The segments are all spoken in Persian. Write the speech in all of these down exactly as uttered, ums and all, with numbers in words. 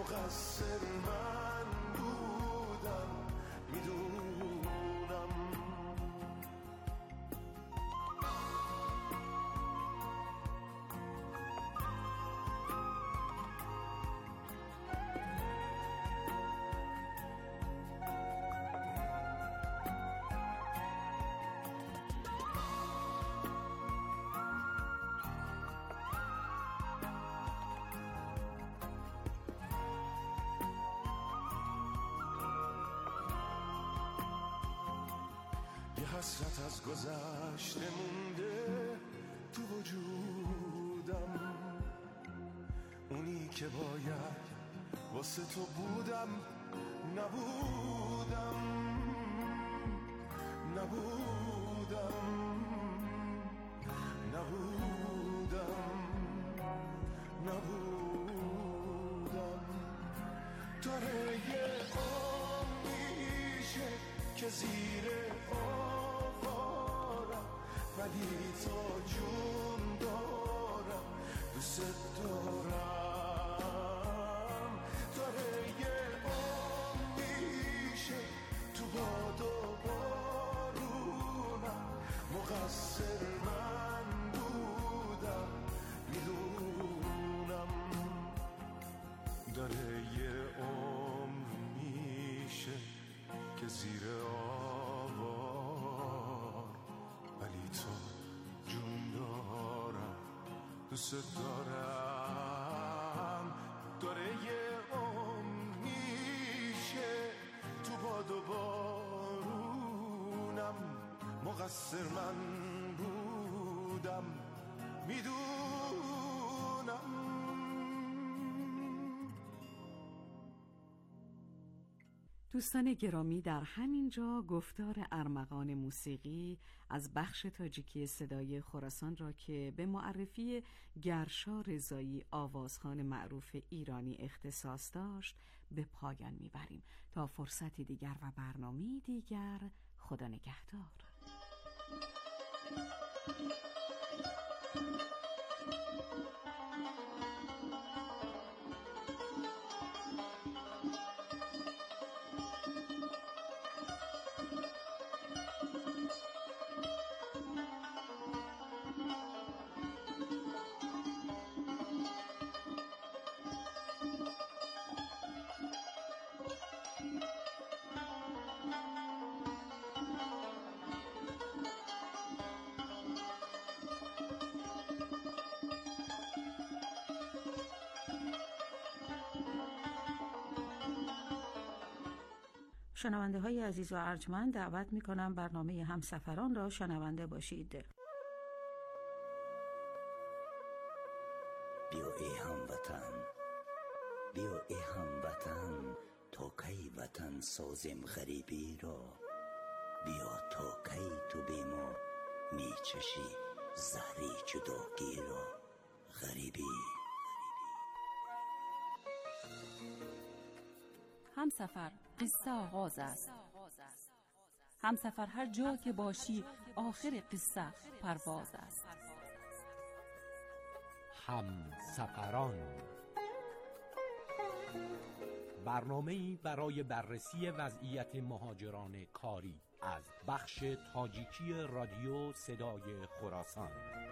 مقصر من بودم، میدونم. حسرت از گذشته مونده تو وجودم، اونی که باید واسه تو بودم نبودم، نبودم، نبودم، نبودم. داره یه عمر میشه که زیر ولی تا جون دارم، دوست دارم. داره یه عمر میشه تو باد و بارونم، مقصر من بودم، میدونم. داره یه عمر میشه که زیر آوار، ولی تو جون دارم، دوست دارم. داره یه عمر میشه تو باد و بارونم، مقصر من بودم، میدونم. دوستان گرامی، در همین جا گفتار ارمغان موسیقی از بخش تاجیکی صدای خراسان را که به معرفی گرشا رضایی آوازخوان معروف ایرانی اختصاص داشت به پایان میبریم. تا فرصتی دیگر و برنامه‌ای دیگر، خدا نگهدار. شنونده های عزیز و ارجمند، دعوت می کنم برنامه همسفران را شنونده باشید. بیا ای هموطن، بیا ای هموطن، تا کی وطن سازیم غریبی را. بیا تا کی تو بی ما می چشی زهری جداگی را. غریبی همسفر قصه آغاز است. همسفر هر جا که باشی آخر قصه پرواز است. همسفران، برنامه‌ای برای بررسی وضعیت مهاجران کاری از بخش تاجیکی رادیو صدای خراسان.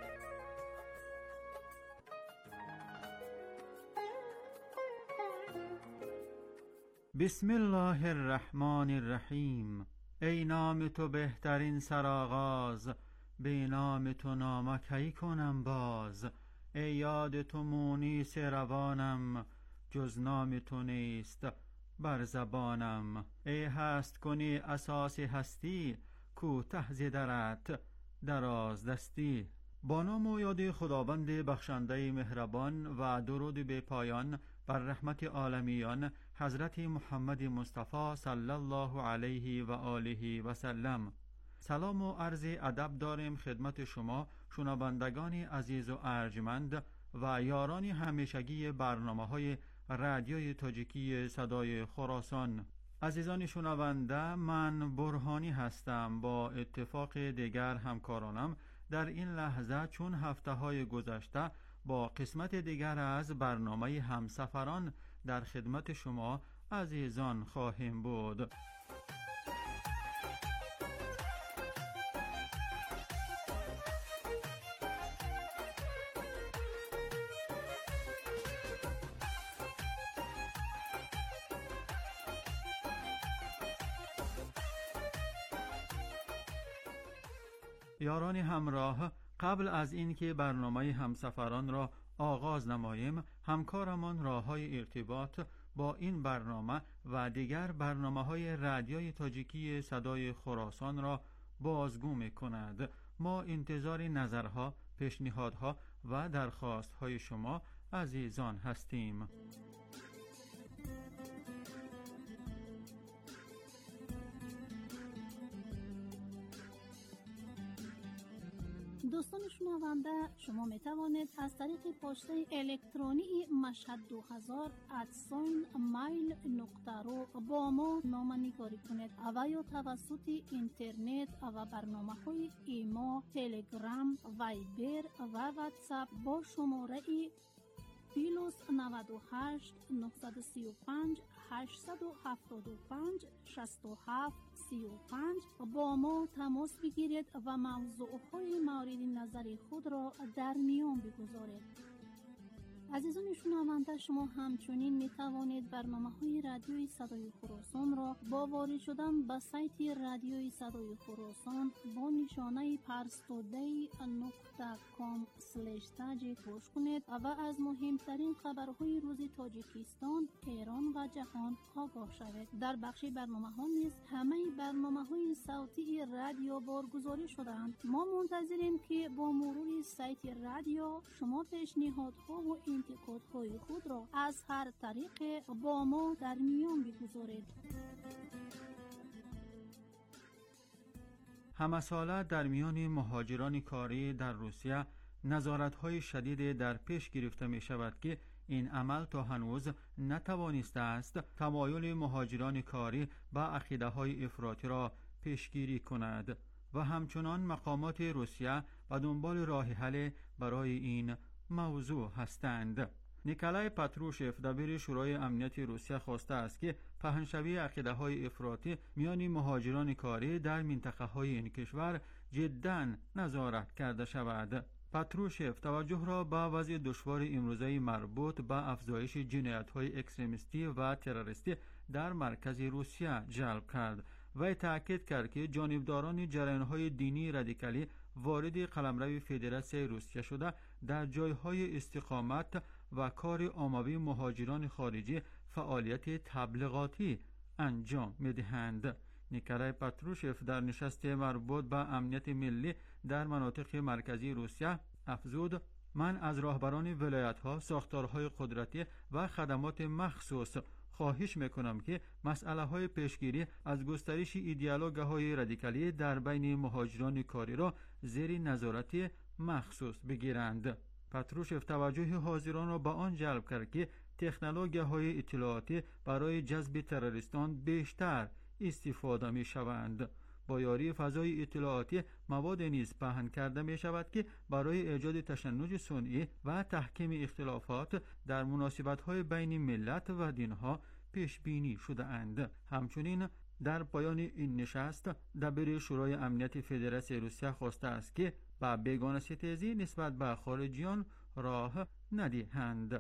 بسم الله الرحمن الرحیم. ای نام تو بهترین سرآغاز، به نام تو نامکی کنم باز. ای یاد تو مونیس روانم، جز نام تو نیست بر زبانم. ای هست کنی اساس هستی، کوته ز درت دراز دستی. با نام و یاد خداوند بخشنده مهربان و درود به پایان بر رحمت عالمیان حضرت محمد مصطفی صلی الله علیه و آله و سلم. سلام و عرض ادب داریم خدمت شما شنوندگان عزیز و ارجمند و یاران همیشگی برنامه‌های رادیوی تاجیکی صدای خراسان. عزیزان شنونده، من برهانی هستم. با اتفاق دیگر همکارانم در این لحظه چون هفته های گذشته با قسمت دیگر از برنامه همسفران در خدمت شما عزیزان خواهیم بود. یاران همراه، قبل از اینکه برنامه همسفران را آغاز نماییم، همکارمان راه‌های ارتباط با این برنامه و دیگر برنامه‌های رادیوی تاجیکی صدای خراسان را بازگو می‌کند. ما انتظار نظرها، پیشنهادها و درخواست‌های شما عزیزان هستیم. دوستان شنونده، شما می توانید از طریق پسته الکترونی مشهد دو هزار ات ساین مایل نقطه رو با ما نامه‌نگاری کنید و یا توسط اینترنت و برنامه های ایما، تلگرام، وایبر و واتساپ با شماره پلاس نود و هشت نهصد و سی و پنج هشتصد و هفتاد و پنج شصت و هفت سی و پنج با ما تماس بگیرید و موضوعهای مورد نظر خود را در میان بگذارید. عزیزان شنونده، شما همچنین می توانید برنامه‌های رادیوی صدای خراسان را با وارد شدن به سایت رادیوی صدای خراسان با نشانه پرستودی نقطه کام اسلش تاج گوش کنید و از مهمترین خبرهای روز تاجیکستان، ایران و جهان آگاه شوید. در بخش برنامه‌ها نیز همه برنامه‌های صوتی رادیو بارگذاری شده‌اند. ما منتظریم که با مرور سایت رادیو شما پیشنهادها و انتقادهای خود را از هر طریق با ما در میان بگذارید. همساله در میان مهاجران کاری در روسیه نظارت‌های شدید در پیش گرفته می شود که این عمل تا هنوز نتوانسته است تمایل مهاجران کاری به عقیده‌های افراطی را پیشگیری کند و همچنان مقامات روسیه به دنبال راه حل برای این موضوع هستند. نیکلای پاتروشف دبیر شورای امنیت روسیه خواسته است که پهنشوی عقیده‌های افراطی میان مهاجران کاری در منطقه‌های این کشور جداً نظارت کرده شود. پاتروشف توجه را به وضع دشوار امروزه مربوط به افزایش جنایت‌های اکستریمیستی و تروریستی در مرکز روسیه جلب کرد و تاکید کرد که جانبداران جریان‌های دینی رادیکالی وارد قلمرو فدراسیون روسیه شده در جایهای استقامت و کار عمومی مهاجران خارجی فعالیت تبلیغاتی انجام می‌دهند. نیکلای پاتروشف در نشست مربوط به امنیت ملی در مناطق مرکزی روسیه افزود: من از راهبران ولایت‌ها، ساختارهای قدرتی و خدمات مخصوص خواهش میکنم که مسئله های پیشگیری از گسترش ایدئولوژی‌های رادیکالی در بین مهاجران کاری را زیر نظارت مخصوص بگیرند. پاتروشف توجه حاضران را به آن جلب کرد که تکنولوژی‌های اطلاعاتی برای جذب تروریستان بیشتر استفاده می شوند. با یاری فضای اطلاعاتی مواد نیز پهن کرده می شود که برای ایجاد تشنج صنعی و تحکیم اختلافات در مناسبت‌های بین ملت و دین‌ها پیش بینی شده اند. همچنین در پایان این نشست دبیر شورای امنیت فدراسیون روسیه خواسته است که با بیگانه ستیزی نسبت به خارجیان راه ندهند.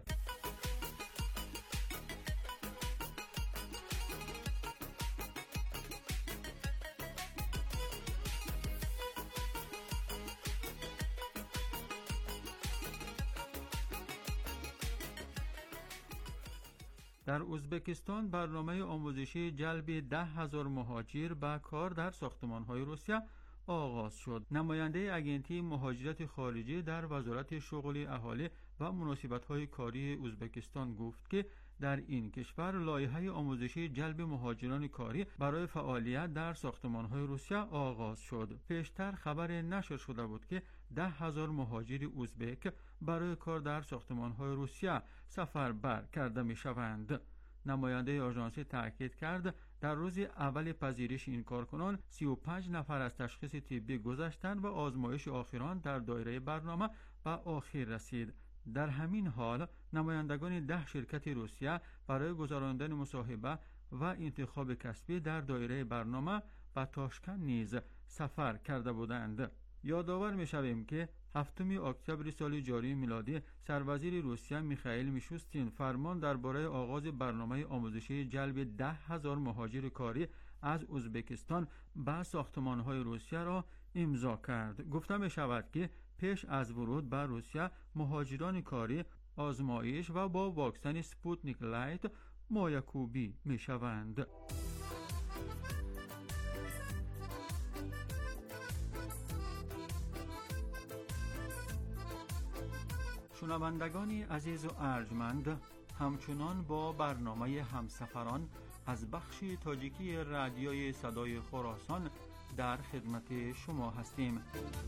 در ازبکستان برنامه آموزشی جلب ده هزار مهاجر به کار در ساختمان‌های روسیه آغاز شد. نماینده اجنسی مهاجرت خارجی در وزارت شغل اهالی و مناسبت‌های کاری ازبکستان گفت که در این کشور لایحه آموزشی جلب مهاجران کاری برای فعالیت در ساختمان‌های روسیه آغاز شد. پیشتر خبر نشر شده بود که ده هزار مهاجر ازبک برای کار در ساختمان‌های روسیه سفربر کرده می‌شوند. نماینده آژانس تاکید کرد در روز اول پذیرش این کارکنان سی و پنج نفر از تشخیص طبی گذشتند و آزمایش آخران در دایره برنامه به آخر رسید. در همین حال نمایندگان ده شرکت روسیه برای گذراندن مصاحبه و انتخاب کسبی در دایره برنامه به تاشکند نیز سفر کرده بودند. یادآور می‌شویم که هفتم اکتبر سال جاری میلادی سروزیر روسیه میخائیل میشوستین فرمان درباره آغاز برنامه آموزشی جلب ده هزار مهاجر کاری از ازبکستان به ساختمان‌های روسیه را امضا کرد. گفته می‌شود که پیش از ورود به روسیه مهاجران کاری آزمایش و با واکسن سپوتنیک لایت مایکوبی می‌شوند. شنوندگان عزیز و ارجمند، همچنان با برنامه همسفران از بخش تاجیکی رادیوی صدای خراسان در خدمت شما هستیم.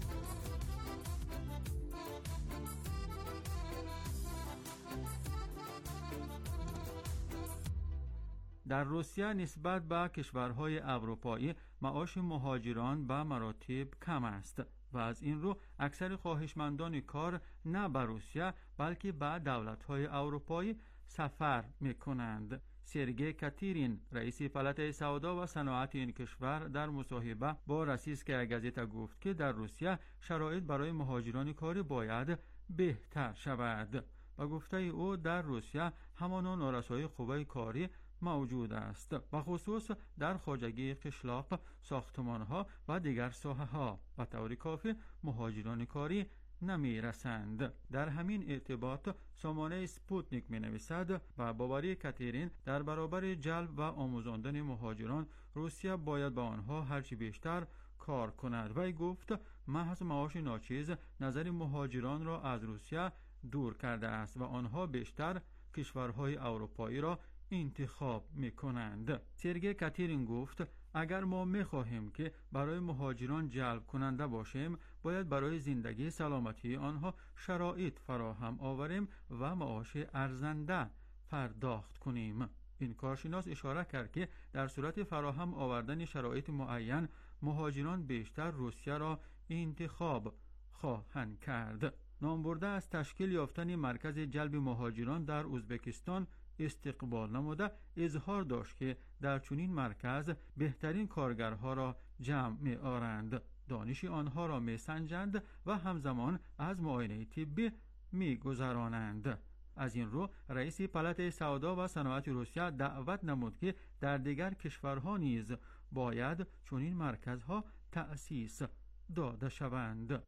در روسیه نسبت به کشورهای اروپایی معاش مهاجران به مراتب کم است و از این رو اکثر خواهشمندان کار نه به روسیه بلکه به دولت‌های اروپایی سفر می‌کنند. سرگئی کاترین رئیس پالات سودا و صنعت این کشور در مصاحبه با روسیسکایا گازتا گفت که در روسیه شرایط برای مهاجران کاری باید بهتر شود. با گفته او در روسیه همانا نارسایی قوه کاری موجود است، و خصوص در خواجگی قشلاق، ساختمان‌ها و دیگر ساحه‌ها و طور کافی مهاجران کاری نمی رسند. در همین ارتباط سامانه سپوتنیک می نویسد و باوری کاترین در برابر جلب و آموزاندن مهاجران روسیه باید با آنها هرچی بیشتر کار کند. وی گفت محض معاش ناچیز نظر مهاجران را از روسیه دور کرده است و آنها بیشتر کشورهای اروپایی را انتخاب می کنند. سرگئی کاترین گفت اگر ما می خواهیم که برای مهاجران جلب کننده باشیم باید برای زندگی سلامتی آنها شرایط فراهم آوریم و معاش ارزنده پرداخت کنیم. این کارشناس اشاره کرد که در صورت فراهم آوردن شرایط معین مهاجران بیشتر روسیه را انتخاب خواهند کرد. نامبرده از تشکیل یافتن مرکز جلب مهاجران در ازبکستان استقبال نموده اظهار داشت که در چنین مرکز بهترین کارگرها را جمع می آورند، دانش آنها را می سنجند و همزمان از معاینه طبی می گذرانند. از این رو رئیس پالات سودا و صنعت روسیه دعوت نمود که در دیگر کشورها نیز باید چنین مرکزها تأسیس داده شوند.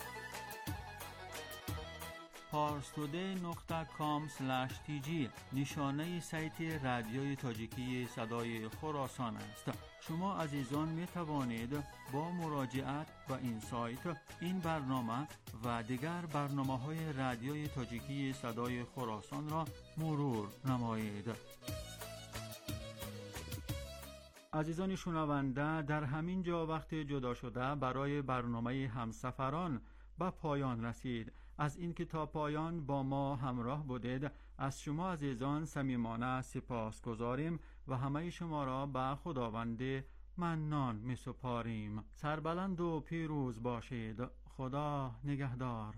پارستوده نقطه کام اسلش تی جی نشانه سایت رادیوی تاجیکی صدای خراسان است. شما عزیزان می توانید با مراجعت و این سایت این برنامه و دیگر برنامه های رادیوی تاجیکی صدای خراسان را مرور نمایید. عزیزان شنونده، در همین جا وقت جدا شده برای برنامه همسفران به پایان رسید. از این که تا پایان با ما همراه بودید از شما عزیزان صمیمانه سپاس گذاریم و همه شما را به خداوند منان می سپاریم. سربلند و پیروز باشید. خدا نگهدار.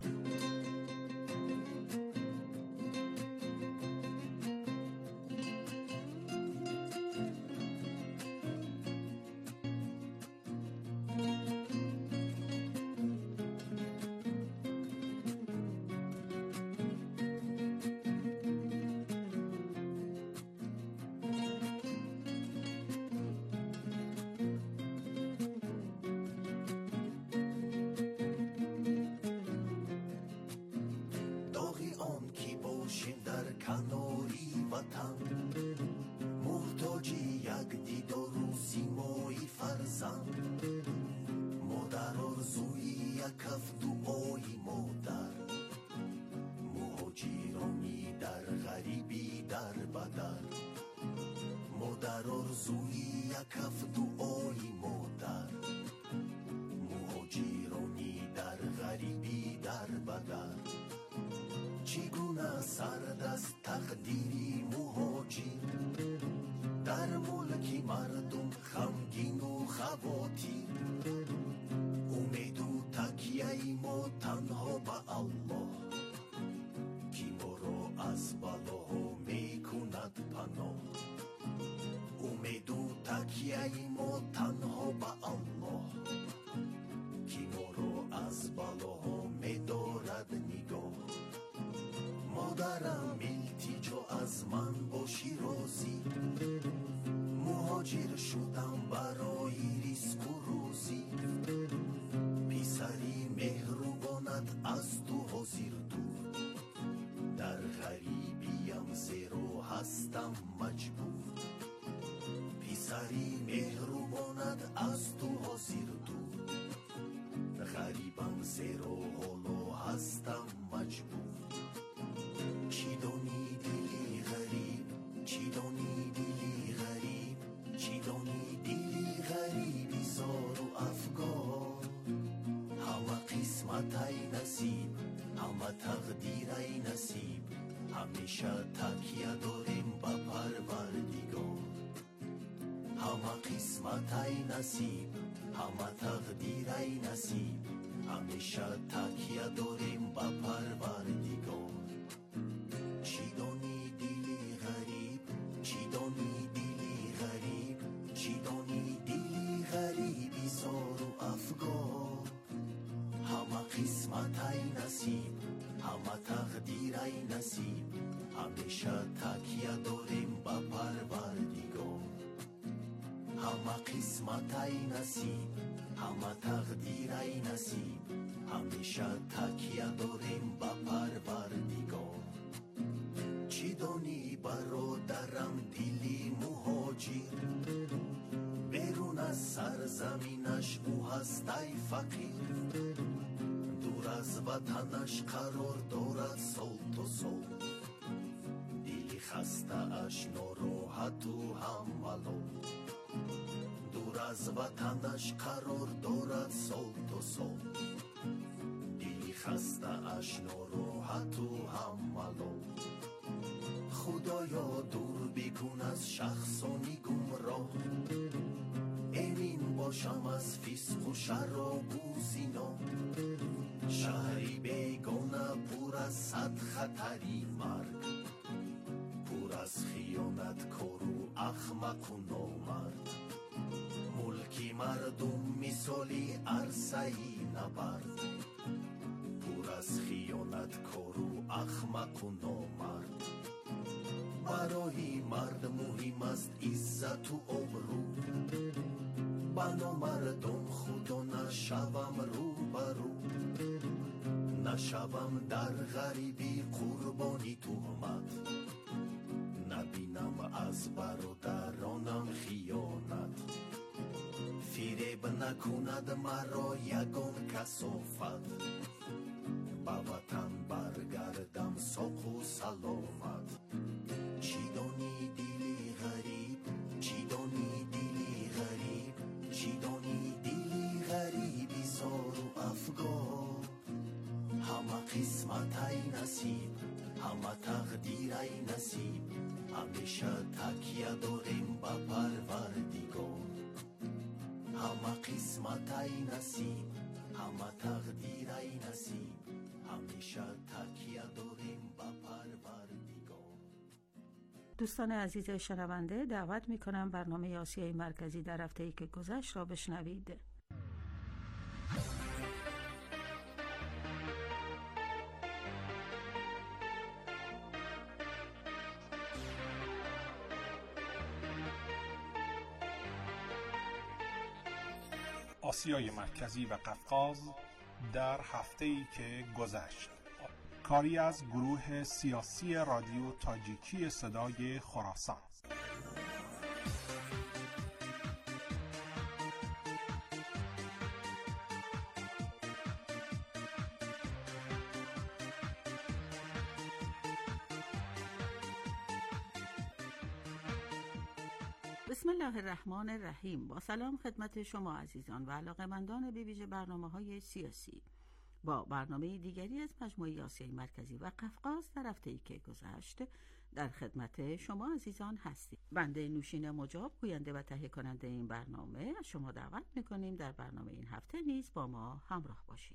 کناری وطن محتاجی یک دیدار و سیمایی فرزند مادر آرزوی یک کف دعای مادر مهاجرانی در غریبی در بدر مادر آرزوی یک کف دعای مادر مهاجرانی در غریبی در بدر چگونه سرد از تقدیری مهاجر در ملک مردم خمگین و خواتیر امید و تکیه ما تنها به الله تکیه ما تنها به الله کی ما رو از بلاها می‌دارد نگاه. مادرم التجا از من باشی راضی، مهاجر شدم برای ریسک و روزی. پسری مهربانت از تو حاضر دور، در غریبیم زیرا هستم مجبور. پسری مهربانت از تو حاضر دور، غریبم زیرا حالا هستم مجبور. چی دانی دلی غریب، چی دانی دلی غریب، چی دانی دلی غریبی زار و افگار. همه قسمت ای نصیب، همه تقدیر ای نصیب، همیشه تکیه داریم به پروردگار. همه قسمت ای نصیب، همه تقدیر ای نصیب، همیشه تکیه داریم به پروردگار. چی دانی دلی غریب، چی دانی دلی غریب، چی دانی دلی غریبی زار و افگار. همه قسمت ای نصیب، همه تقدیر ای نصیب، همیشه تکیه داریم به پروردگار. همه قسمت ای نصیب، همه تقدیر ای نصیب، همیشه تکیه داریم به پروردگار. چی دانی برادرم دلی مهاجر، بیرون از سرزمینش او هست ای فقیر. دور از وطنش قرار دارد سال تا سال، دلی خسته اش ناراحت و هم ملال. دور از وطنش قرار دارد سال تا سال، دلی خسته اش ناراحت و هم ملال. خدایا دور بکن از شخصانی گمراه، امین باشم از فسق و شراب و زنا. شهری بیگانه پر از صد خطری مرگ، پر از خیانت کار و احمق و نامرد. ملکی مردم مثالی عرصه‌ای نبرد، پر از خیانت کار و احمق و نامرد. برای مرد مهم است عزت و آبرو، بنا مردم خدا نشوم رو برو. نشوم در غریبی قربانی تهمت، نبینم از برادرانم خیانت. فریب نکند مرا یگان کثافت، به وطن برگردم ساق و سلامت. چی دانی دلی غریب، چی دانی دلی غریب، چی دانی دلی غریبی زار و افگار. همه قسمت ای نصیب، همه تقدیر ای نصیب، همیشه تکیه داریم به پروردگار. همه قسمت ای نصیب، همه تقدیر ای نصیب، همیشه تکیه داریم به پروردگار. دوستان عزیز شنونده، دعوت می کنم برنامه آسیای مرکزی در هفته‌ای که گذشت را بشنوید. آسیای مرکزی و قفقاز در هفته‌ای که گذشت، کاری از گروه سیاسی رادیو تاجیکی صدای خراسان. بسم الله الرحمن الرحیم. با سلام خدمت شما عزیزان و علاقه‌مندان به ویژه برنامه‌های سیاسی. با برنامه دیگری از مجموعه آسیای مرکزی و قفقاز در هفته‌ای که گذشت در خدمت شما عزیزان هستیم. بنده نوشین مجاب، گوینده و تهیه کننده این برنامه، از شما دعوت می‌کنیم در برنامه این هفته نیز با ما همراه باشید.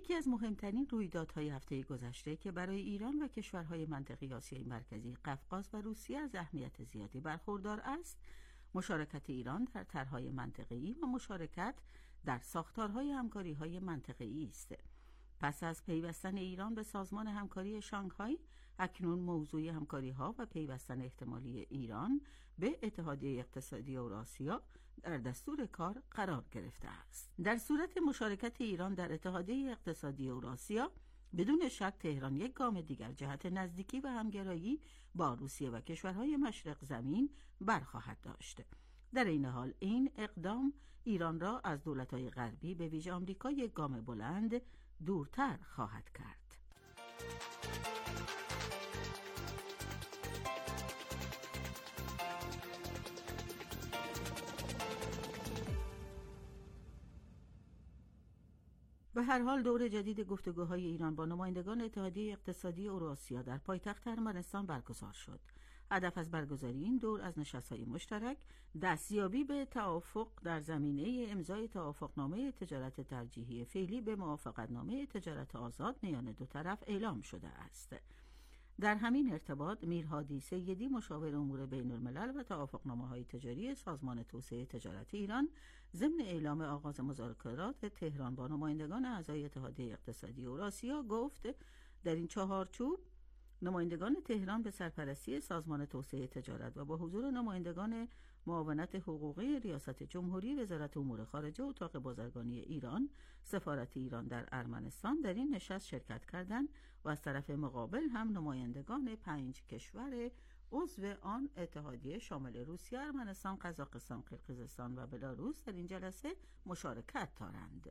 یکی از مهمترین رویدادهای هفته گذشته که برای ایران و کشورهای منطقه آسیای مرکزی، قفقاز و روسیه از اهمیت زیادی برخوردار است، مشارکت ایران در طرح‌های منطقه‌ای و مشارکت در ساختارهای همکاری‌های منطقه‌ای است. پس از پیوستن ایران به سازمان همکاری شانگهای، اکنون موضوع همکاری‌ها و پیوستن احتمالی ایران به اتحادیه اقتصادی اوراسیا در دستور کار قرار گرفته است. در صورت مشارکت ایران در اتحادیه اقتصادی اوراسیا، بدون شک تهران یک گام دیگر جهت نزدیکی و همگرایی با روسیه و کشورهای مشرق زمین برخواهد داشت. در این حال این اقدام ایران را از دولت‌های غربی به ویژه آمریکا یک گام بلند دورتر خواهد کرد. به هر حال دور جدید گفتگوهای ایران با نمایندگان اتحادیه اقتصادی اوراسیا در پایتخت ارمنستان برگزار شد. هدف از برگزاری این دور از نشست‌های مشترک دستیابی به توافق در زمینه امضای توافقنامه تجارت ترجیحی فعلی به موافقتنامه تجارت آزاد میان دو طرف اعلام شده است. در همین ارتباط میرهادی سیدی مشاور امور بین الملل و توافقنامه‌های تجاری سازمان توسعه تجارت ایران ضمن اعلام آغاز مذاکرات تهران با نمایندگان اعضای اتحادیه اقتصادی اوراسیا گفت در این چهارچوب نمایندگان تهران به سرپرستی سازمان توسعه تجارت و با حضور نمایندگان معاونت حقوقی ریاست جمهوری، وزارت امور خارجه، اتاق بازرگانی ایران، سفارت ایران در ارمنستان در این نشست شرکت کردند و از طرف مقابل هم نمایندگان پنج کشور عضو آن اتحادیه شامل روسیه، ارمنستان، قزاقستان، قرقیزستان و بلاروس در این جلسه مشارکت دارند.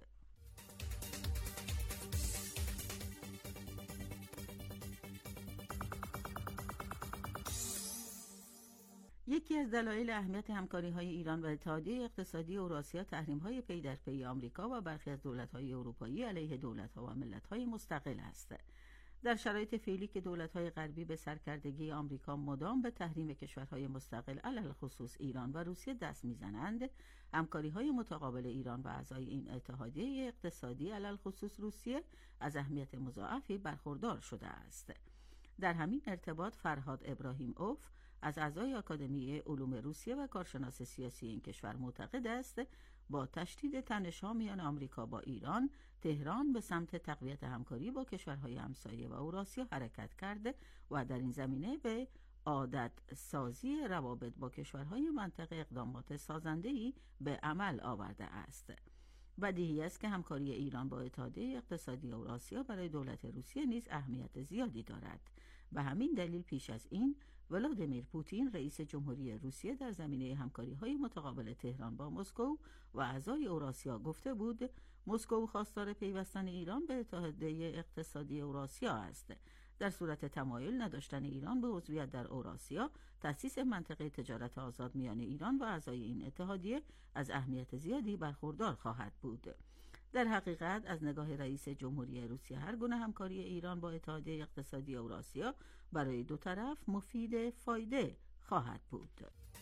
یکی از دلایل اهمیت همکاری‌های ایران و اتحادیه اقتصادی اوراسیا تحریم‌های پی در پی آمریکا و برخی از دولت‌های اروپایی علیه دولت‌ها و ملت‌های مستقل است. در شرایط فعلی که دولت‌های غربی به سرکردگی آمریکا مدام به تحریم کشورهای مستقل علل خصوص ایران و روسیه دست می‌زنند، همکاری‌های متقابل ایران و اعضای این اتحادیه اقتصادی علل خصوص روسیه از اهمیت مضاعفی برخوردار شده است. در همین ارتباط فرهاد ابراهیم اوف از اعضای آکادمی علوم روسیه و کارشناس سیاسی این کشور معتقد است با تشدید تنش‌ها میان آمریکا با ایران، تهران به سمت تقویت همکاری با کشورهای همسایه و اوراسیا حرکت کرده و در این زمینه به عادت سازی روابط با کشورهای منطقه اقدامات سازنده‌ای به عمل آورده است. بدیهی است که همکاری ایران با اتحادیه اقتصادی اوراسیا برای دولت روسیه نیز اهمیت زیادی دارد. به همین دلیل پیش از این ولادیمیر پوتین رئیس جمهوری روسیه در زمینه همکاری‌های متقابل تهران با مسکو و اعضای اوراسیا گفته بود مسکو خواستار پیوستن ایران به اتحادیه اقتصادی اوراسیا است. در صورت تمایل نداشتن ایران به عضویت در اوراسیا، تأسیس منطقه تجارت آزاد میان ایران و اعضای این اتحادیه از اهمیت زیادی برخوردار خواهد بود. در حقیقت از نگاه رئیس جمهوری روسیه هر گونه همکاری ایران با اتحادیه اقتصادی اوراسیا برای دو طرف مفید فایده خواهد بود.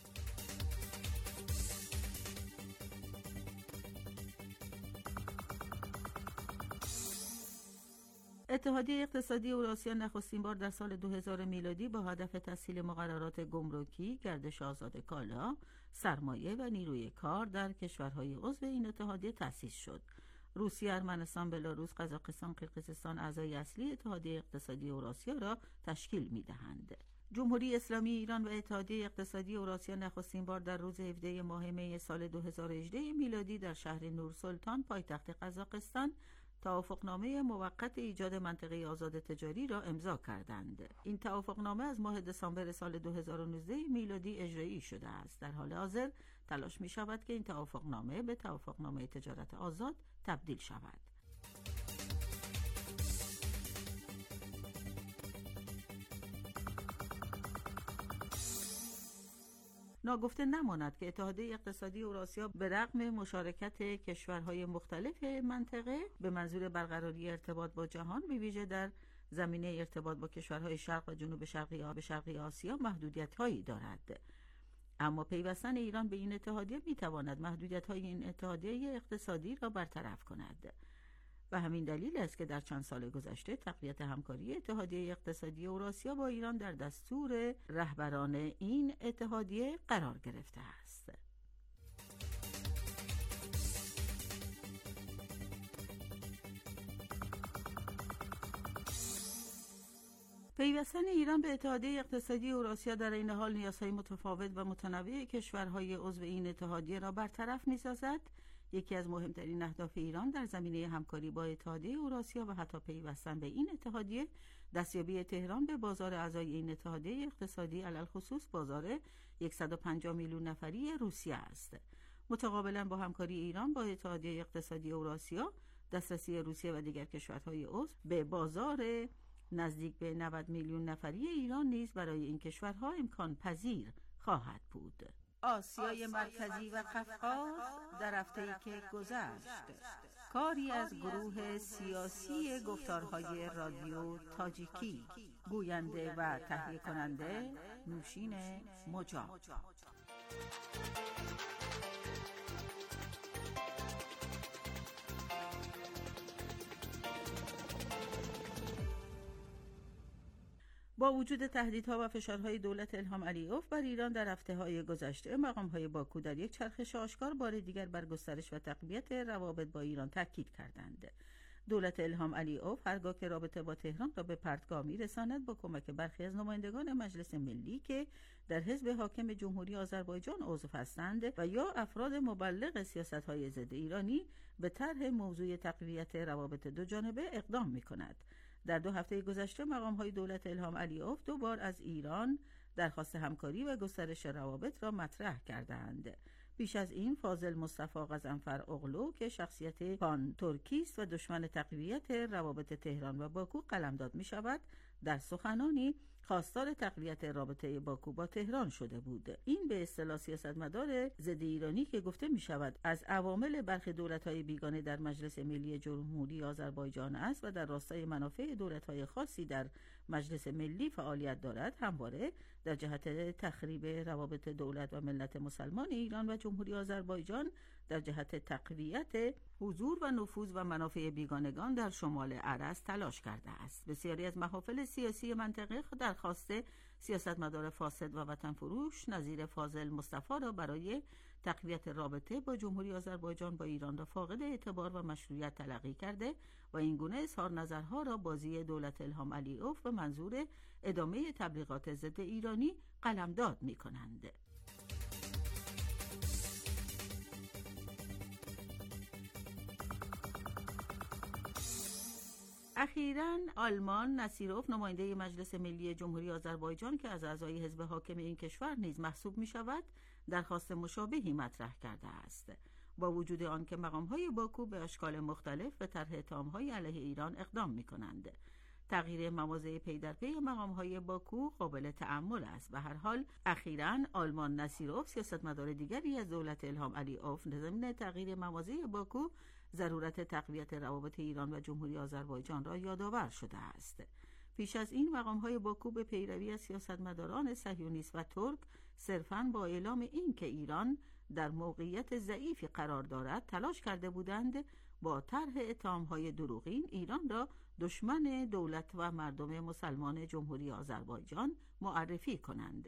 اتحادیه اقتصادی اوراسیا نخستین بار در سال دو هزار میلادی با هدف تسهیل مقررات گمرکی، گردش آزاد کالا، سرمایه و نیروی کار در کشورهای عضو این اتحادیه تأسیس شد. روسیه، ارمنستان، بلاروس، قزاقستان، قرقیزستان اعضای اصلی اتحادیه اقتصادی اوراسیا را تشکیل می‌دهند. جمهوری اسلامی ایران و اتحادیه اقتصادی اوراسیا نخستین بار در روز هفدهم ماه می سال دو هزار و هجده میلادی در شهر نورسلطان پایتخت قزاقستان توافقنامه موقت ایجاد منطقه آزاد تجاری را امضا کردند. این توافقنامه از ماه دسامبر سال دو هزار و نوزده میلادی اجرایی شده است. در حال حاضر تلاش می شود که این توافقنامه به توافقنامه تجارت آزاد تبدیل شود. ناگفته نماند که اتحادیه اقتصادی اوراسیا به رغم مشارکت کشورهای مختلف منطقه به منظور برقراری ارتباط با جهان، به ویژه در زمینه ارتباط با کشورهای شرق و جنوب شرقی آب شرقی آسیا محدودیت‌هایی دارد. اما پیوستن ایران به این اتحادیه می‌تواند محدودیت‌های این اتحادیه اقتصادی را برطرف کند. به همین دلیل است که در چند سال گذشته تقویت همکاری اتحادیه اقتصادی اوراسیا با ایران در دستور رهبران این اتحادیه قرار گرفته است. پیوستن ایران به اتحادیه اقتصادی اوراسیا در این حال نیازهای متفاوت و متنوع کشورهای عضو این اتحادیه را برطرف می‌سازد. یکی از مهمترین اهداف ایران در زمینه همکاری با اتحادیه اوراسیا و حتی پیوستن به این اتحادیه دستیابی تهران به بازار اعضای این اتحادیه اقتصادی، علل خصوص بازار صد و پنجاه میلیون نفری روسیه است. متقابلا با همکاری ایران با اتحادیه اقتصادی اوراسیا، دسترسی روسیه و دیگر کشورهای عضو به بازار نزدیک به نود میلیون نفری ایران نیز برای این کشورها امکان پذیر خواهد بود. آسیای مرکزی و قفقاز در هفته‌ای که گذشت، کاری از گروه سیاسی گفتارهای رادیو تاجیکی، گوینده و تهیه کننده نوشین مجاب. با وجود تهدیدها و فشارهای دولت الهام علیوف بر ایران در هفته‌های گذشته، مقام‌های باکو در یک چرخش آشکار بار دیگر بر گسترش و تقویت روابط با ایران تاکید کردند. دولت الهام علیوف هرگاه که رابطه با تهران را به پرتگاه می‌رساند، با کمک برخی از نمایندگان مجلس ملی که در حزب حاکم جمهوری آذربایجان عضو هستند و یا افراد مبلغ سیاست‌های ضد ایرانی، به طرح موضوع تقویت روابط دو جانبه اقدام می‌کند. در دو هفته گذشته مقام‌های دولت الهام علیوف دو بار از ایران درخواست همکاری و گسترش روابط را مطرح کردند. پیش از این فاضل مصطفی غضنفر اغلو که شخصیت پان ترکیست و دشمن تقویت روابط تهران و باکو قلمداد می شود، در سخنانی خواستار تقویت رابطه باکو با تهران شده بود. این به اصطلاح سیاستمدار ضد ایرانی که گفته می شود از عوامل برخی دولت‌های بیگانه در مجلس ملی جمهوری آذربایجان است و در راستای منافع دولت‌های خاصی در مجلس ملی فعالیت دارد، همواره در جهت تخریب روابط دولت و ملت مسلمان ایران و جمهوری آذربایجان در جهت تقویت حضور و نفوذ و منافع بیگانگان در شمال ارس تلاش کرده است. بسیاری از محافل سیاسی منطقه درخواست سیاستمدار فاسد و وطن فروش نظیر فاضل مصطفی را برای تقویت رابطه با جمهوری آذربایجان با ایران را فاقد اعتبار و مشروعیت تلقی کرده و این گونه اظهار نظرها را بازی دولت الهام علیوف به منظور ادامه تبلیغات ضد ایرانی قلمداد می‌کنند. اخیراً آلمان نصیروف نماینده مجلس ملی جمهوری آذربایجان که از اعضای حزب حاکم این کشور نیز محسوب می شود، درخواست مشابهی مطرح کرده است. با وجود آنکه مقام‌های باکو به اشکال مختلف به طرح اتهام‌های علیه ایران اقدام می‌کنند. تغییر مواضع پی در پی مقام‌های باکو قابل تأمل است. به هر حال اخیراً آلمان نصیروف سیاستمدار دیگری از دولت الهام علیوف ضمن تغییر مواضع باکو ضرورت تقویت روابط ایران و جمهوری آذربایجان را یادآور شده است. پیش از این مقام‌های باکو به پیروی از سیاستمداران صهیونیست و ترک صرفاً با اعلام این که ایران در موقعیت ضعیفی قرار دارد تلاش کرده بودند با طرح اتهام‌های دروغین ایران را دشمن دولت و مردم مسلمان جمهوری آذربایجان معرفی کنند.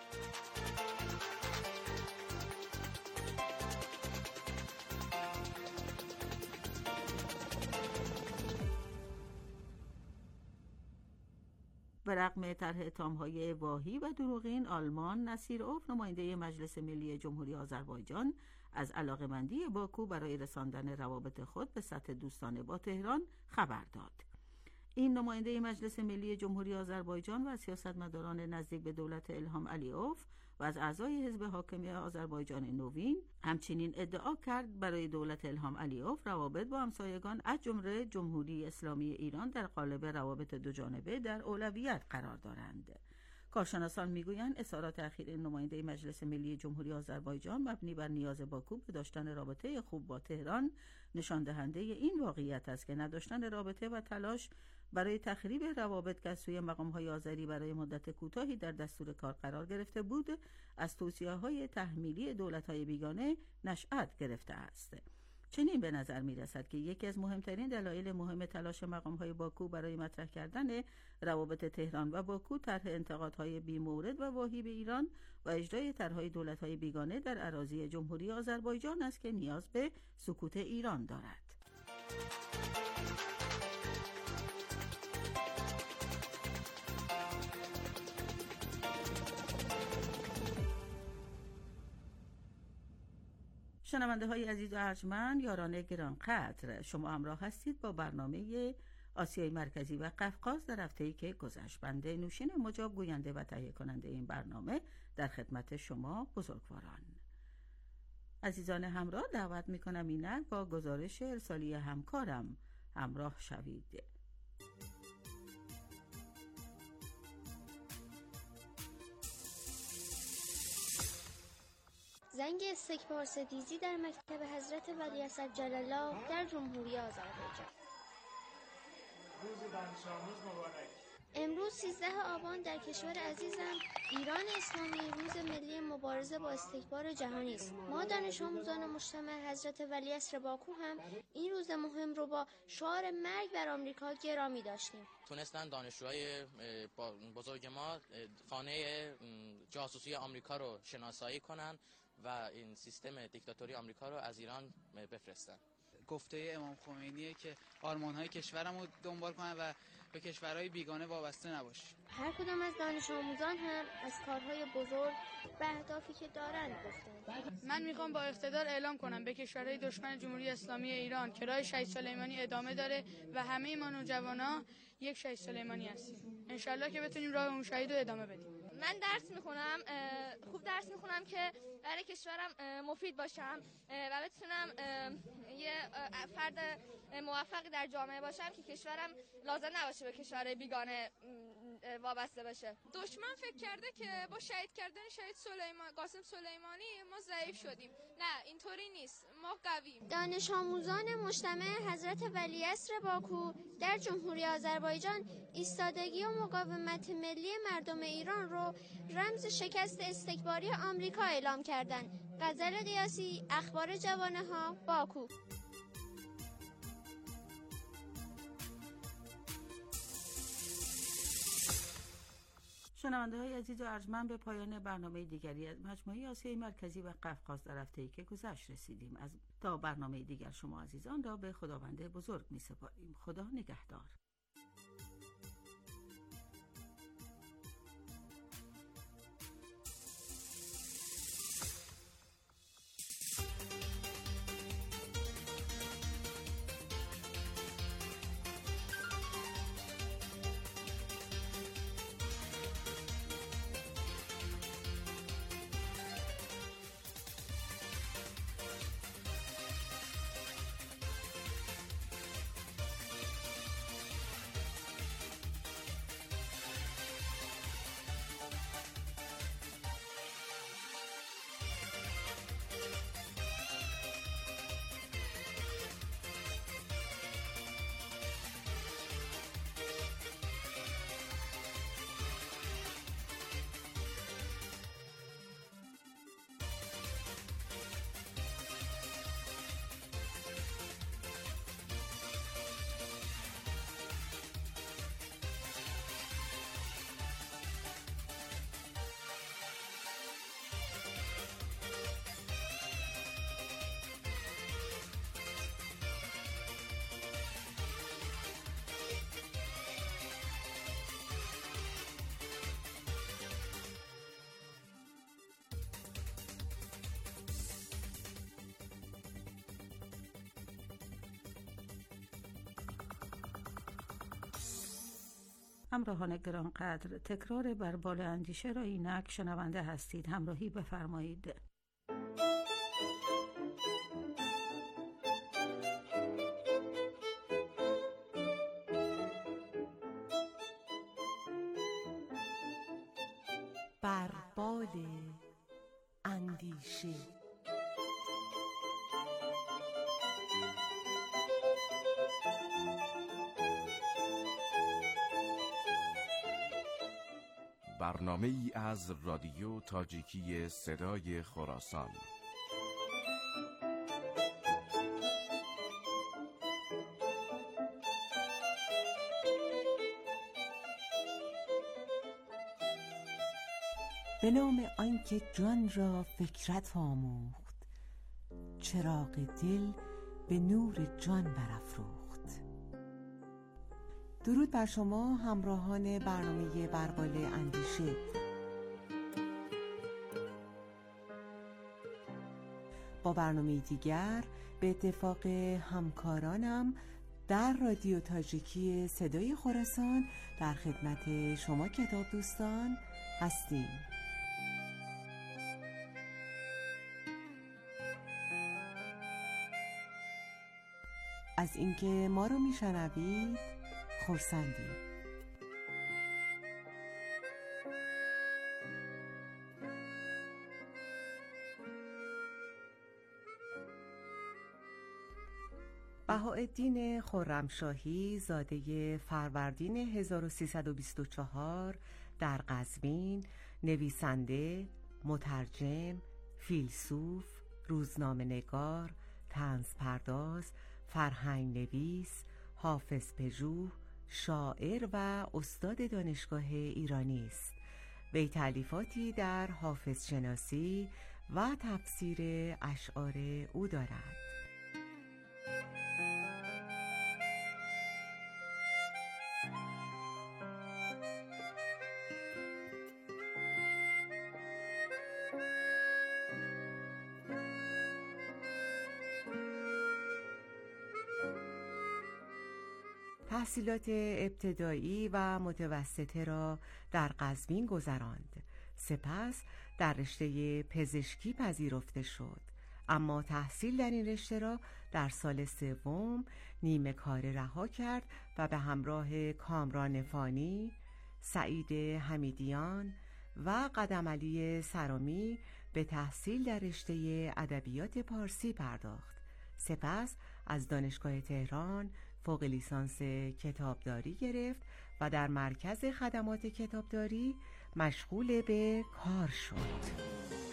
به رغم طرح اتهام‌های واهی و دروغین، آلمان نصیروف نماینده مجلس ملی جمهوری آذربایجان از علاقه‌مندی باکو برای رساندن روابط خود به سطح دوستانه با تهران خبر داد. این نماینده مجلس ملی جمهوری آذربایجان و سیاستمداران نزدیک به دولت الهام علیوف و از اعضای حزب حاکم آذربایجان نوین همچنین ادعا کرد برای دولت الهام علیوف روابط با همسایگان از جمله جمهوری اسلامی ایران در قالب روابط دوجانبه در اولویت قرار دارند. کارشناسان میگویند اظهارات اخیر نماینده مجلس ملی جمهوری آذربایجان مبنی بر نیاز باکو به داشتن رابطه خوب با تهران نشان دهنده این واقعیت است که نداشتن رابطه و تلاش برای تخریب روابط که از سوی مقام‌های آذری برای مدت کوتاهی در دستور کار قرار گرفته بود، از توصیه‌های تحمیلی دولت‌های بیگانه نشأت گرفته است. چنین به نظر می رسد که یکی از مهمترین دلایل مهم تلاش مقام‌های باکو برای مطرح کردن روابط تهران و باکو طرح انتقادهای بی‌مورد و واهی به ایران و اجرای طرح‌های دولت‌های بیگانه در اراضی جمهوری آذربایجان است که نیاز به سکوت ایران دارد. شنونده های عزیز و ارجمند، یاران گرانقدر، شما همراه هستید با برنامه آسیای مرکزی و قفقاز در هفته‌ای که گذشت. بنده نوشین مجاب، گوینده و تهیه کننده این برنامه، در خدمت شما بزرگواران. عزیزان همراه، دعوت میکنم اینک با گزارش ارسالی همکارم همراه شوید. زنگ استکبار ستیزی در مکتب حضرت ولیعصر جلاله در جمهوری آذربایجان. روز دانش آموز مبارک. امروز سیزده آبان در کشور عزیزم ایران اسلامی روز ملی مبارزه با استکبار جهانی است. ما دانش آموزان مجتمع حضرت ولیعصر باکو هم این روز مهم رو با شعار مرگ بر آمریکا گرامی داشتیم. تونستن دانشجوهای بزرگ ما خانه جاسوسی آمریکا رو شناسایی کنن و این سیستم دیکتاتوری آمریکا رو از ایران بفرستن. گفته امام خمینیه که آرمان‌های کشورمو دنبال کنن و به کشورهای بیگانه وابسته نباشه. هر کدام از دانش آموزان هم از کارهای بزرگ و اهدافی که دارند گفتند. من میخوام با اقتدار اعلام کنم به کشورهای دشمن جمهوری اسلامی ایران که راه شهید سلیمانی ادامه داره و همه ما نوجوانا یک شهید سلیمانی هستیم. انشالله که بتونیم راه اون شهید رو ادامه بدیم. من درس میخونم، خوب درس میخونم که برای کشورم مفید باشم و بتونم یه فرد موفقی در جامعه باشم که کشورم لازم نباشه به کشورهای بیگانه وابسته باشه. دشمن فکر کرده که با شهید کردن شهید سلیمان قاسم سلیمانی ما ضعیف شدیم. نه، اینطوری نیست، ما قویم. دانش آموزان مجتمع حضرت ولیعصر باکو در جمهوری آذربایجان ایستادگی و مقاومت ملی مردم ایران رو رمز شکست استکباری آمریکا اعلام کردند. غزل قیاسی، اخبار جوانه ها، باکو. شنونده های عزیز و ارجمند، به پایان برنامه دیگری از مجموعه آسیای مرکزی و قفقاز در هفته‌ای که گذشت رسیدیم. از تا برنامه دیگر شما عزیزان را به خداوند بزرگ می سپاریم. خدا نگهدار. همراهان گرانقدر، تکرار بر بال اندیشه را اینک شنونده هستید. همراهی بفرمایید. بر بال اندیشه. برنامه ای از رادیو تاجیکی صدای خراسان. به نام آنکه جان را فکرت آموخت، چراغ دل به نور جان برافروخت. درود بر شما همراهان برنامه بربال اندیشه. با برنامه دیگر به اتفاق همکارانم در رادیو تاجیکی صدای خراسان در خدمت شما کتاب دوستان هستیم. از اینکه ما رو میشنوید خرسندیم. بهاءالدین خرمشاهی زاده فروردین هزار و سیصد و بیست و چهار در قزوین، نویسنده، مترجم، فیلسوف، روزنامه نگار، طنز پرداز، فرهنگ نویس، حافظ پژوه، شاعر و استاد دانشگاه ایرانی است. وی تألیفاتی در حافظ شناسی و تفسیر اشعار او دارد. تحصیلات ابتدایی و متوسطه را در قزوین گذراند. سپس در رشته پزشکی پذیرفته شد، اما تحصیل در این رشته را در سال سوم نیمه کاره رها کرد و به همراه کامران فانی، سعید حمیدیان و قدم علی سرامی به تحصیل در رشته ادبیات پارسی پرداخت. سپس از دانشگاه تهران فوق لیسانس کتابداری گرفت و در مرکز خدمات کتابداری مشغول به کار شد.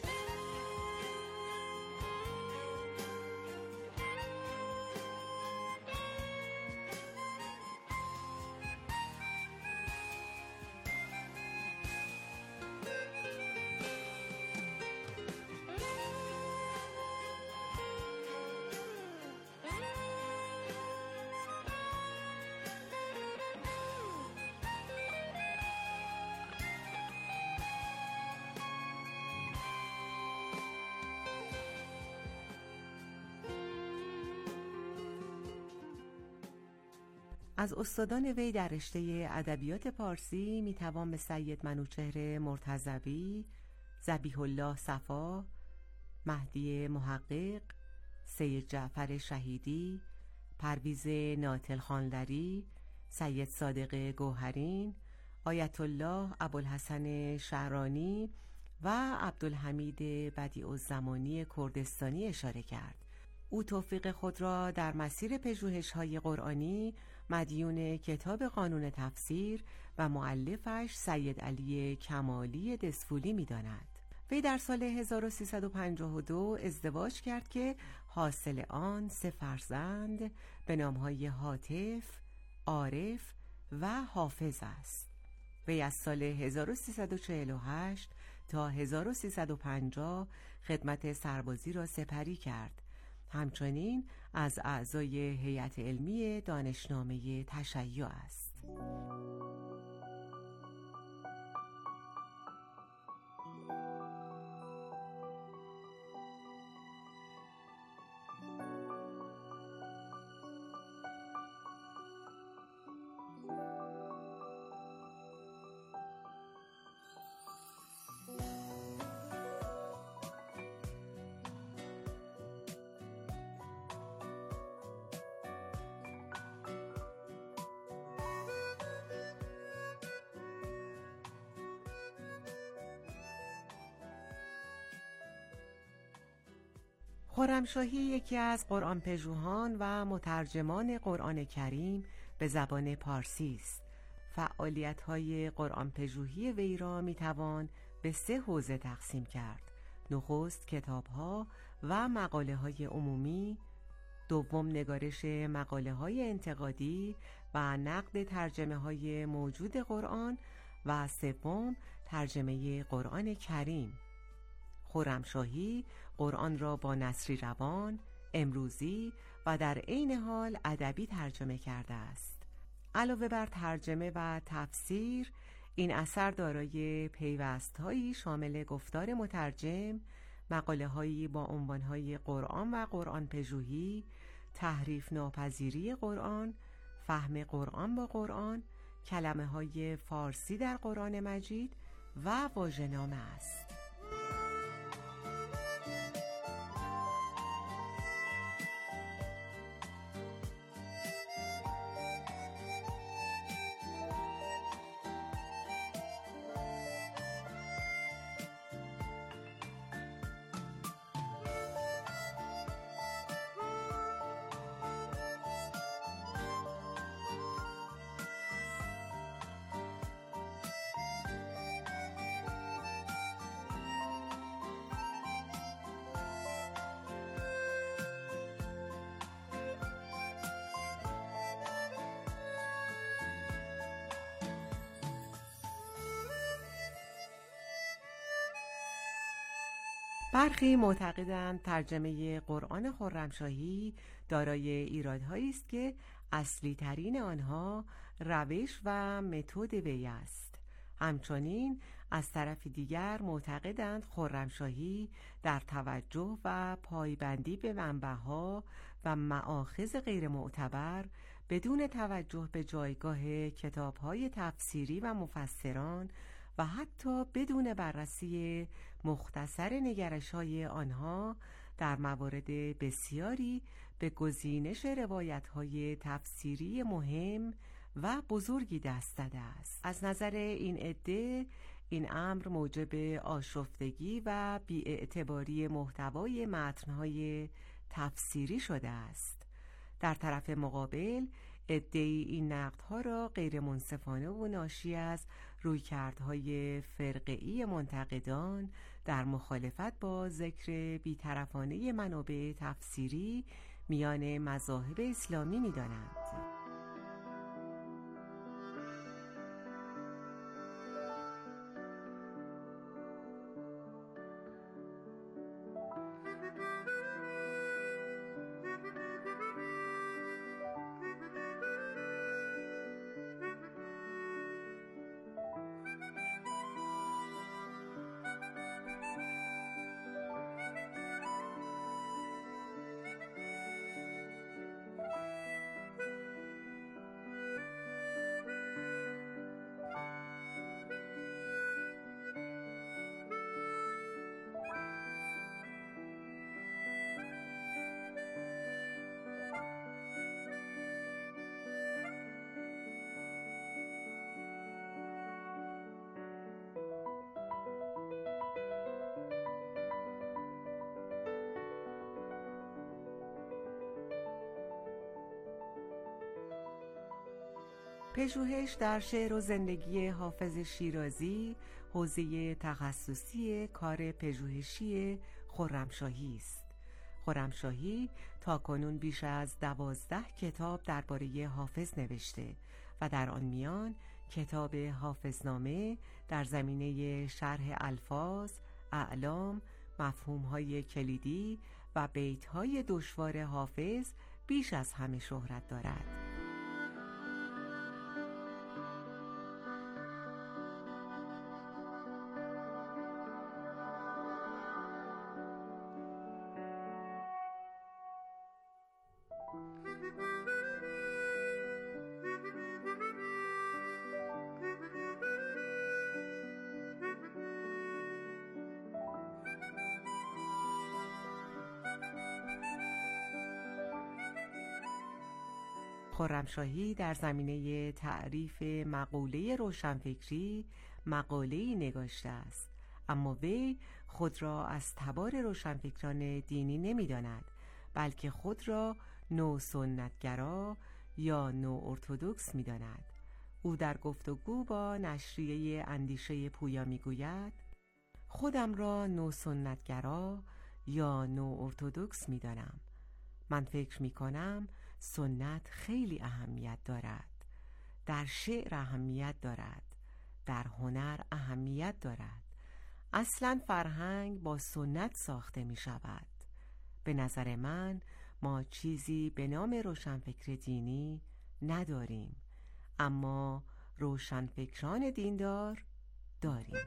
از استادان وی در رشته ادبیات پارسی میتوان به سید منوچهر مرتضوی، ذبیح الله صفا، مهدی محقق، سید جعفر شهیدی، پرویز ناطل خانلری، سید صادق گوهرین، آیت الله ابوالحسن شعرانی و عبدالحمید بدیع‌الزمانی کردستانی اشاره کرد. او توفیق خود را در مسیر پژوهش‌های قرآنی مدیون کتاب قانون تفسیر و مؤلفش سید علی کمالی دسفولی می‌داند. وی در سال هزار و سیصد و پنجاه و دو ازدواج کرد که حاصل آن سه فرزند به نام‌های هاتف، عارف و حافظ است. وی از سال هزار و سیصد و چهل و هشت تا هزار و سیصد و پنجاه خدمت سربازی را سپری کرد. همچنین از اعضای هیئت علمی دانشنامه تشیع است. خرمشاهی یکی از قرآن پژوهان و مترجمان قرآن کریم به زبان پارسی است. فعالیت‌های قرآن پژوهی وی را می‌توان به سه حوزه تقسیم کرد: نخست کتاب‌ها و مقاله‌های عمومی، دوم نگارش مقاله‌های انتقادی و نقد ترجمه‌های موجود قرآن و سوم ترجمه قرآن کریم. خرمشاهی قرآن را با نثری روان، امروزی و در عین حال ادبی ترجمه کرده است. علاوه بر ترجمه و تفسیر، این اثر دارای پیوست‌هایی شامل گفتار مترجم، مقاله‌هایی با عنوان‌های قرآن و قرآن پژوهی، تحریف ناپذیری قرآن، فهم قرآن با قرآن، کلمه‌های فارسی در قرآن مجید و واژه‌نامه است. برخی معتقدند ترجمه قرآن خرمشاهی دارای ایرادهایی است که اصلی ترین آنها روش و متد وی است. همچنین از طرف دیگر معتقدند خرمشاهی در توجه و پایبندی به منبع‌ها و مآخذ غیر معتبر بدون توجه به جایگاه کتاب‌های تفسیری و مفسران و حتی بدون بررسی مختصر نگرش‌های آنها در موارد بسیاری به گزینش روایت‌های تفسیری مهم و بزرگی دست داده است. از نظر این عده این امر موجب آشفتگی و بی‌اعتباری محتوای متن‌های تفسیری شده است. در طرف مقابل عده‌ای این نقدها را غیر منصفانه و ناشی از رویکردهای فرقه‌ای منتقدان در مخالفت با ذکر بی‌طرفانه منابع تفسیری میان مذاهب اسلامی می‌دانند. پژوهش در شعر و زندگی حافظ شیرازی حوزه تخصصی کار پژوهشی خرمشاهی است. خرمشاهی تاکنون بیش از دوازده کتاب درباره حافظ نوشته و در آن میان کتاب حافظنامه در زمینه شرح الفاظ، اعلام، مفهوم‌های کلیدی و بیت‌های دشوار حافظ بیش از همه شهرت دارد. خرمشاهی در زمینه تعریف مقوله روشنفکری مقاله‌ای نگاشته است، اما وی خود را از تبار روشنفکران دینی نمی‌داند، بلکه خود را نو سنتگرا یا نو ارتودکس می‌داند. او در گفتگو با نشریه اندیشه پویا می‌گوید: خودم را نو سنتگرا یا نو ارتودکس می‌دانم. من فکر می‌کنم سنت خیلی اهمیت دارد، در شعر اهمیت دارد، در هنر اهمیت دارد. اصلاً فرهنگ با سنت ساخته می شود. به نظر من ما چیزی به نام روشنفکر دینی نداریم، اما روشنفکران دیندار داریم.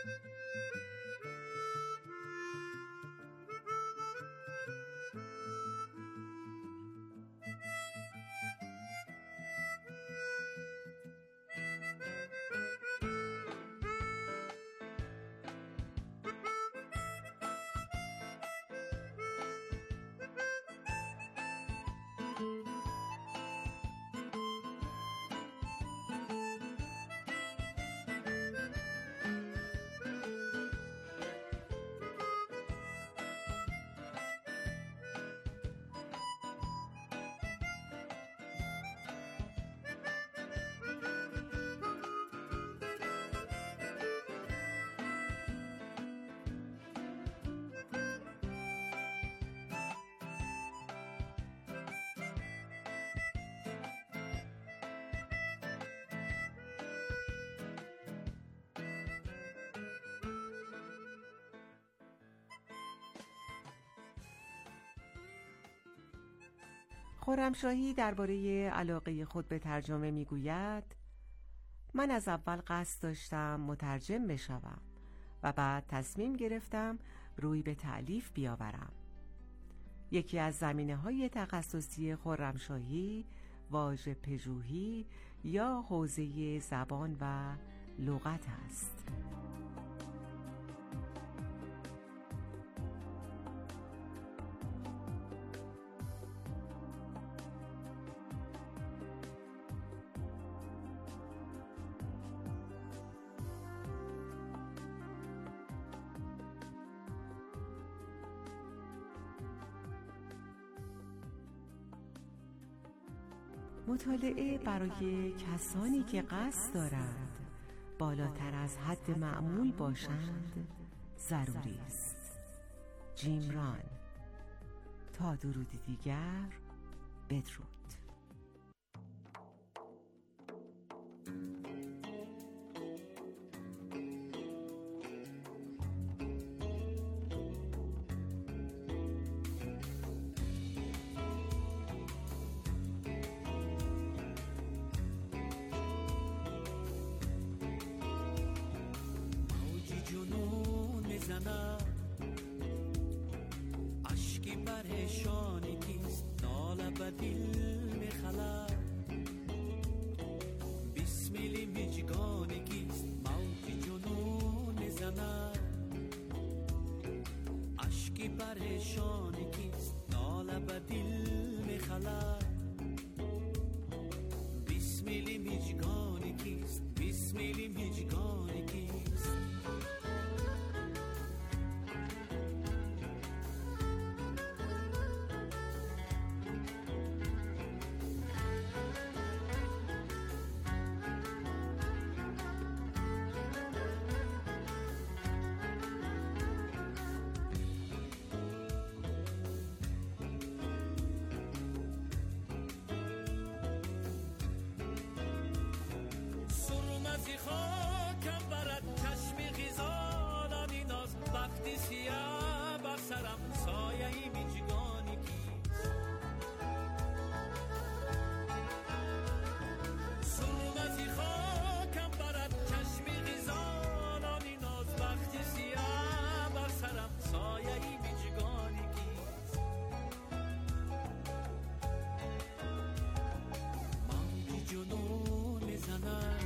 خرمشاهی درباره علاقه خود به ترجمه میگوید: من از اول قصد داشتم مترجم بشوم و بعد تصمیم گرفتم روی به تألیف بیاورم. یکی از زمینه‌های تخصصی خرمشاهی واژه پژوهی یا حوزه زبان و لغت است. مطالعه برای کسانی که قصد دارند بالاتر از حد معمول باشند ضروری است. جیم ران. تا درودی دیگر، بدرود. اشکی پریشانی کیست ناله به دل میخلد بسمیلی میجگانی کیست موج جنون زند اشکی پریشانی کیست ناله به دل میخلد بسمیلی میجگانی کیست بسمیلی میجگانی کیست سرمزی خاکم برد چشمی خیزانانی ناز وقتی سیاه بر سرم سایهی میجگانی کیست سرمزی خاکم برد چشمی خیزانانی ناز وقتی سیاه بر سرم سایهی میجگانی کیست موجی جنون زنم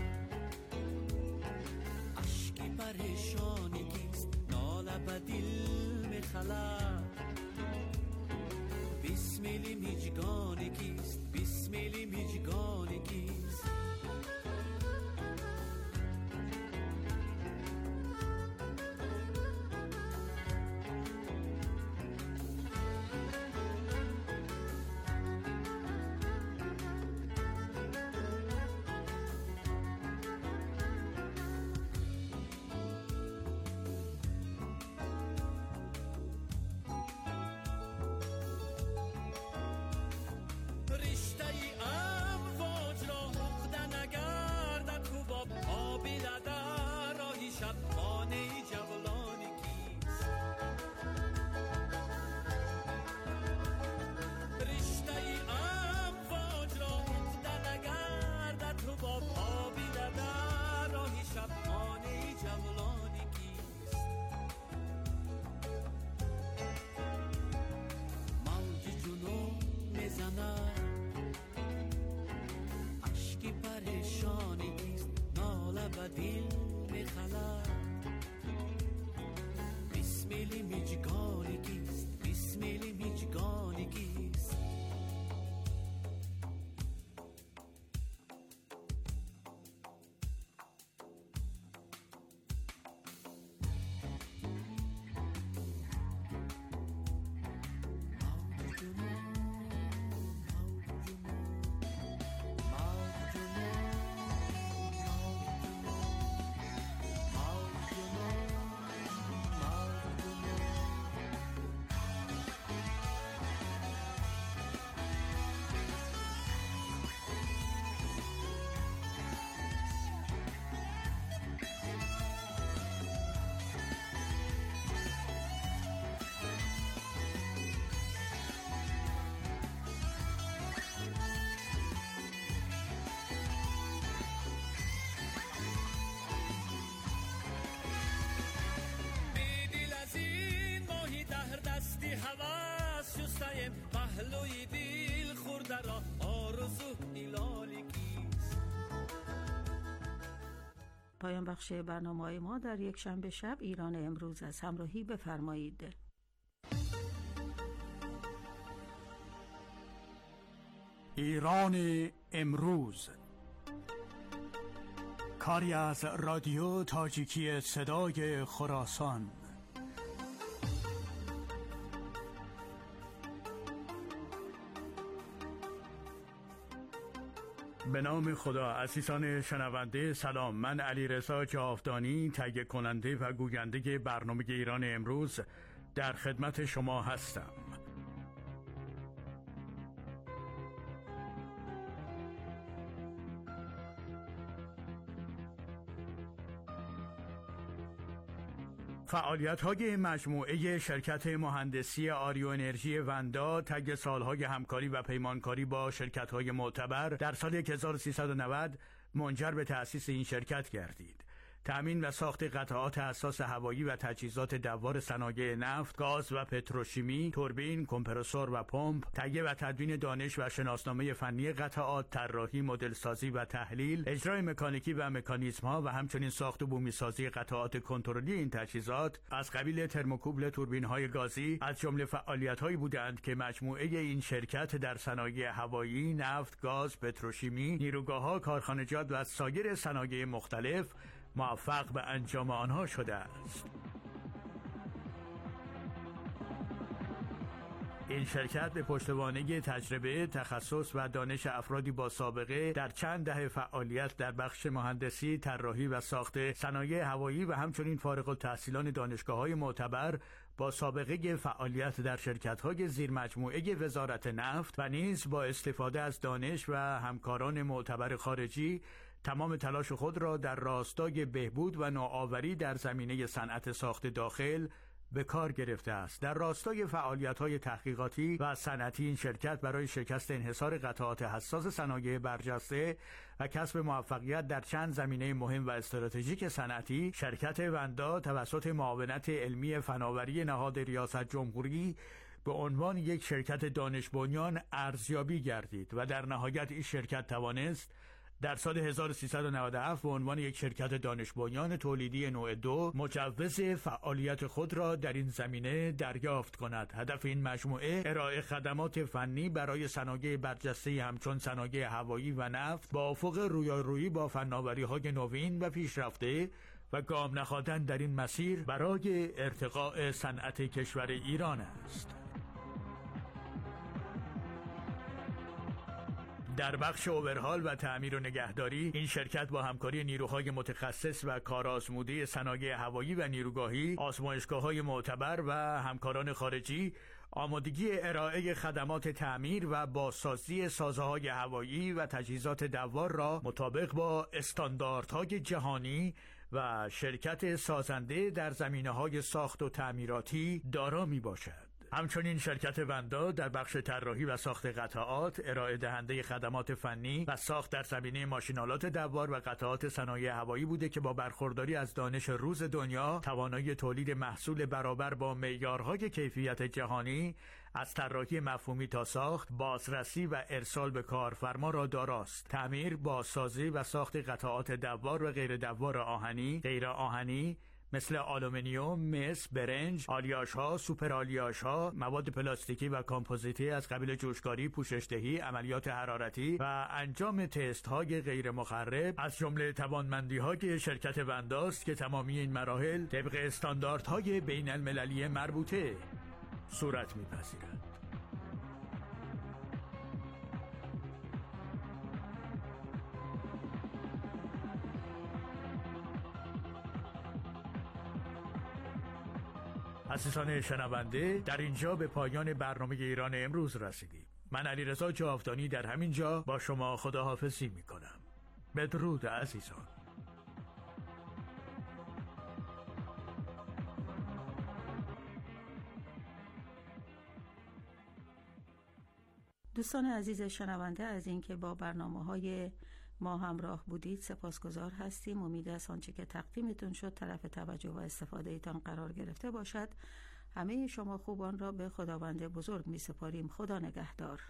پریشانی کیست ناله به دل میخلد بسمیلی میجگانی کیست بسمیلی میجگانی کیست پهلوی دیل خورده را آرزو ایلالی کیست. پایان بخش برنامه‌های ما در یک شنبه شب ایران امروز از همراهی بفرمایید. ایران امروز، کاری از رادیو تاجیکی صدای خراسان. به نام خدا. عزیزان شنونده سلام، من علیرضا جاودانی تهیه کننده و گوینده برنامه ایران امروز در خدمت شما هستم. فعالیت‌های مجموعه شرکت مهندسی آریو انرژی وندا طی سالهای همکاری و پیمانکاری با شرکت‌های معتبر در سال هزار و سیصد و نود منجر به تأسیس این شرکت گردید. تأمین و ساخت قطعات حساس هوایی و تجهیزات دوار صنایع نفت، گاز و پتروشیمی، توربین، کمپرسور و پمپ، تهیه و تدوین دانش و شناسنامه فنی قطعات، طراحی، مدل سازی و تحلیل، اجرای مکانیکی و مکانیزم‌ها و همچنین ساخت و بومی سازی قطعات کنترلی این تجهیزات از قبیل ترموکوبل توربین‌های گازی از جمله فعالیت‌هایی بودند که مجموعه این شرکت در صنایع هوایی، نفت، گاز، پتروشیمی، نیروگاه‌ها، کارخانجات و سایر صنایع مختلف موفق به انجام آنها شده است. این شرکت به پشتوانه تجربه، تخصص و دانش افرادی با سابقه در چند دهه فعالیت در بخش مهندسی، طراحی و ساخت صنایع هوایی و همچنین فارغ التحصیلان دانشگاه‌های معتبر با سابقه فعالیت در شرکت‌های زیر مجموعه وزارت نفت و نیز با استفاده از دانش و همکاران معتبر خارجی تمام تلاش خود را در راستای بهبود و نوآوری در زمینه صنعت ساخت داخل به کار گرفته است. در راستای فعالیت‌های تحقیقاتی و صنعتی این شرکت برای شکست انحصار قطعات حساس صنایع برجسته و کسب موفقیت در چند زمینه مهم و استراتژیک صنعتی، شرکت وندا توسط معاونت علمی فناوری نهاد ریاست جمهوری به عنوان یک شرکت دانش بنیان ارزیابی گردید و در نهایت این شرکت توانست در سال هزار و سیصد و نود و هفت به عنوان یک شرکت دانش بنیان تولیدی نوع دو مجوز فعالیت خود را در این زمینه دریافت کند. هدف این مجموعه ارائه خدمات فنی برای صنایع برجسته همچون صنایع هوایی و نفت با افق رویارویی با فناوری‌های نوین و پیشرفته و گام نهادن در این مسیر برای ارتقاء صنعت کشور ایران است. در بخش اوورهال و تعمیر و نگهداری این شرکت با همکاری نیروهای متخصص و کارآزموده صنایع هوایی و نیروگاهی، آزمایشگاه‌های معتبر و همکاران خارجی آمادگی ارائه خدمات تعمیر و بازسازی سازه‌های هوایی و تجهیزات دوار را مطابق با استانداردهای جهانی و شرکت سازنده در زمینه‌های ساخت و تعمیراتی دارا میباشد. همچنین شرکت وندا در بخش طراحی و ساخت قطعات، ارائه دهنده خدمات فنی و ساخت در زمینه ماشین‌آلات دوار و قطعات صنایع هوایی بوده که با برخورداری از دانش روز دنیا توانایی تولید محصول برابر با معیارهای کیفیت جهانی از طراحی مفهومی تا ساخت، بازرسی و ارسال به کارفرما را داراست. تعمیر، بازسازی و ساخت قطعات دوار و غیر دوار آهنی، غیر آهنی مثل آلومینیوم، مس، برنج، آلیاژ ها، سوپر آلیاژ ها، مواد پلاستیکی و کامپوزیتی از قبیل جوشکاری، پوشش‌دهی، عملیات حرارتی و انجام تست های غیر مخرب از جمله توانمندی های شرکت ونداست که تمامی این مراحل طبق استانداردهای بین المللی مربوطه صورت می‌پذیرد. عزیزان شنونده، در اینجا به پایان برنامه ایران امروز رسیدیم. من علیرضا جاودانی در همین جا با شما خداحافظی میکنم. بدرود عزیزان. دوستان عزیز شنونده، از اینکه با برنامه‌های ما همراه بودید سپاسگزار هستیم. امید است آنچه که تقدیمتون شد طرف توجه و استفاده ایتان قرار گرفته باشد. همه شما خوبان را به خداوند بزرگ می سپاریم. خدا نگهدار.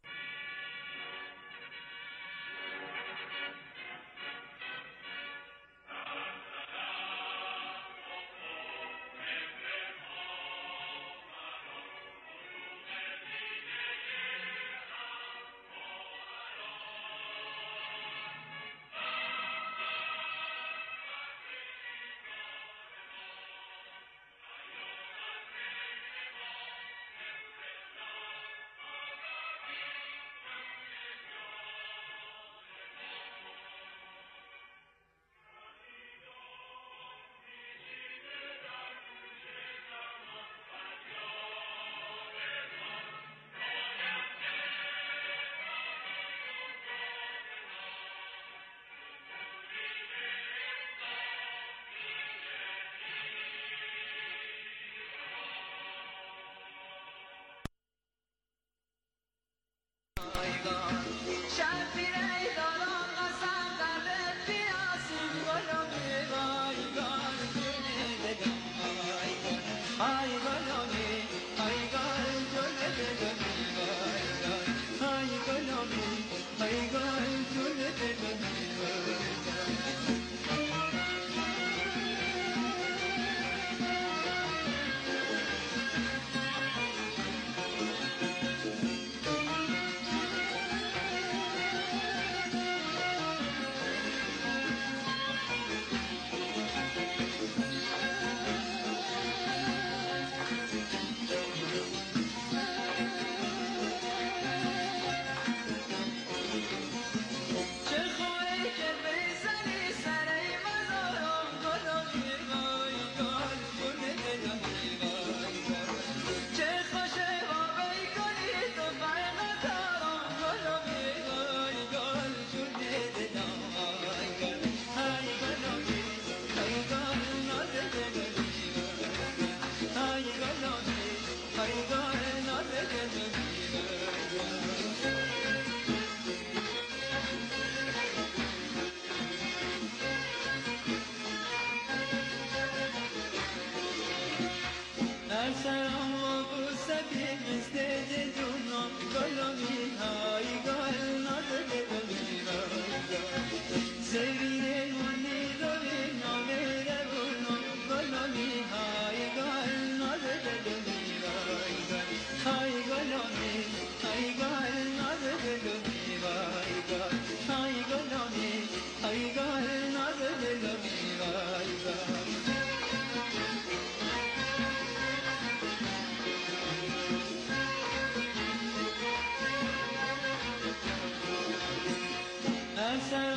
Asa